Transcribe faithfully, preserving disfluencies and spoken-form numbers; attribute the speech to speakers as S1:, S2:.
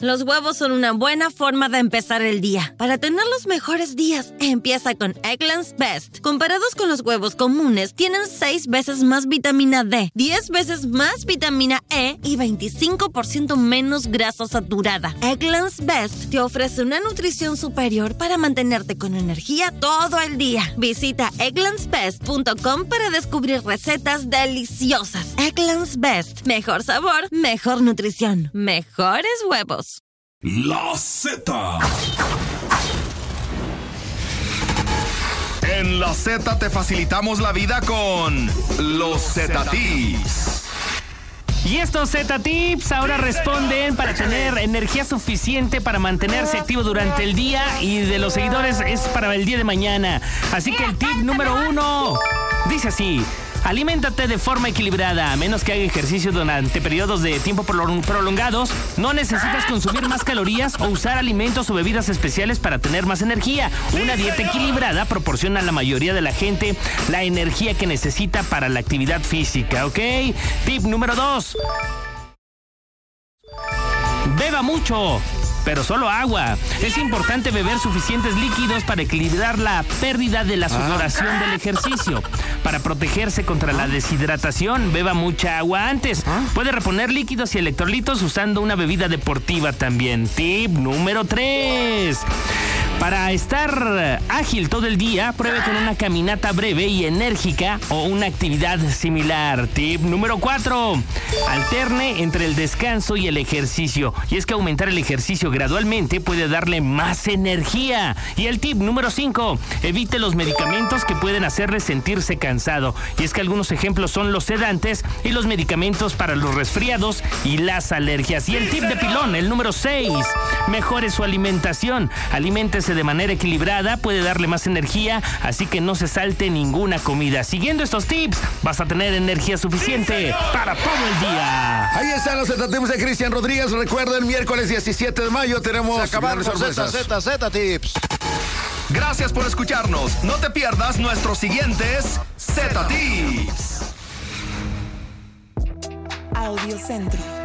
S1: Los huevos son una buena forma de empezar el día. Para tener los mejores días, empieza con Eggland's Best. Comparados con los huevos comunes, tienen seis veces más vitamina D, diez veces más vitamina E y veinticinco por ciento menos grasa saturada. Eggland's Best te ofrece una nutrición superior para mantenerte con energía todo el día. Visita egglands best punto com para descubrir recetas deliciosas. Eggland's Best. Mejor sabor, mejor nutrición, mejores huevos.
S2: La Z. En la Z te facilitamos la vida con los Z-Tips.
S3: Y estos Z-Tips ahora responden para tener energía suficiente para mantenerse activo durante el día, y de los seguidores es para el día de mañana. Así que el tip número uno dice así: aliméntate de forma equilibrada. A menos que haga ejercicio durante periodos de tiempo prolongados, no necesitas consumir más calorías o usar alimentos o bebidas especiales para tener más energía. Una dieta equilibrada proporciona a la mayoría de la gente la energía que necesita para la actividad física, ¿ok? Tip número dos. Beba mucho, pero solo agua. Es importante beber suficientes líquidos para equilibrar la pérdida de la sudoración del ejercicio. Para protegerse contra la deshidratación, beba mucha agua antes. Puede reponer líquidos y electrolitos usando una bebida deportiva también. Tip número tres. Para estar ágil todo el día, pruebe con una caminata breve y enérgica o una actividad similar. Tip número cuatro. Alterne entre el descanso y el ejercicio. Y es que aumentar el ejercicio gradualmente puede darle más energía. Y el tip número cinco. Evite los medicamentos que pueden hacerle sentirse cansado. Y es que algunos ejemplos son los sedantes y los medicamentos para los resfriados y las alergias. Y el tip de pilón, el número seis. Mejore su alimentación. Aliméntese de manera equilibrada, puede darle más energía, así que no se salte ninguna comida. Siguiendo estos tips, vas a tener energía suficiente para todo el día.
S4: Ahí están los Z-Tips de Cristian Rodríguez. Recuerden, miércoles diecisiete de mayo tenemos...
S5: Se acabaron los Z, Z, Z-Tips.
S2: Gracias por escucharnos. No te pierdas nuestros siguientes Z-Tips.
S6: Audio Centro.